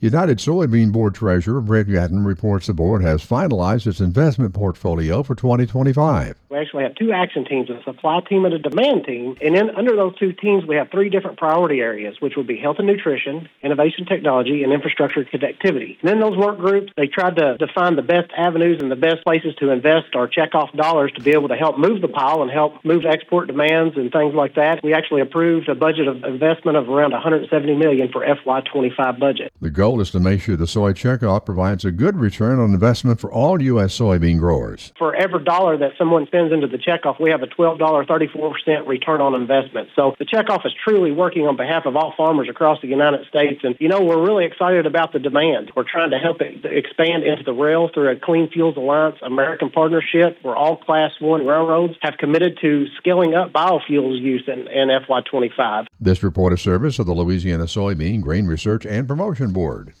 United Soybean Board Treasurer Brett Gatton reports the board has finalized its investment portfolio for 2025. We actually have two action teams, a supply team and a demand team. And then under those two teams, we have three different priority areas, which would be health and nutrition, innovation technology, and infrastructure connectivity. And in those work groups, they tried to define the best avenues and the best places to invest or check off dollars to be able to help move the pile and help move export demands and things like that. We actually approved a budget of investment of around $170 million for FY25 budget. The goal is to make sure the soy checkoff provides a good return on investment for all U.S. soybean growers. For every dollar that someone spends into the checkoff, we have a $12.34 return on investment. So the checkoff is truly working on behalf of all farmers across the United States. And, we're really excited about the demand. We're trying to help it expand into the rail through a Clean Fuels Alliance American partnership where all Class 1 railroads have committed to scaling up biofuels use in FY25. This report is service of the Louisiana Soybean Grain Research and Promotion Board.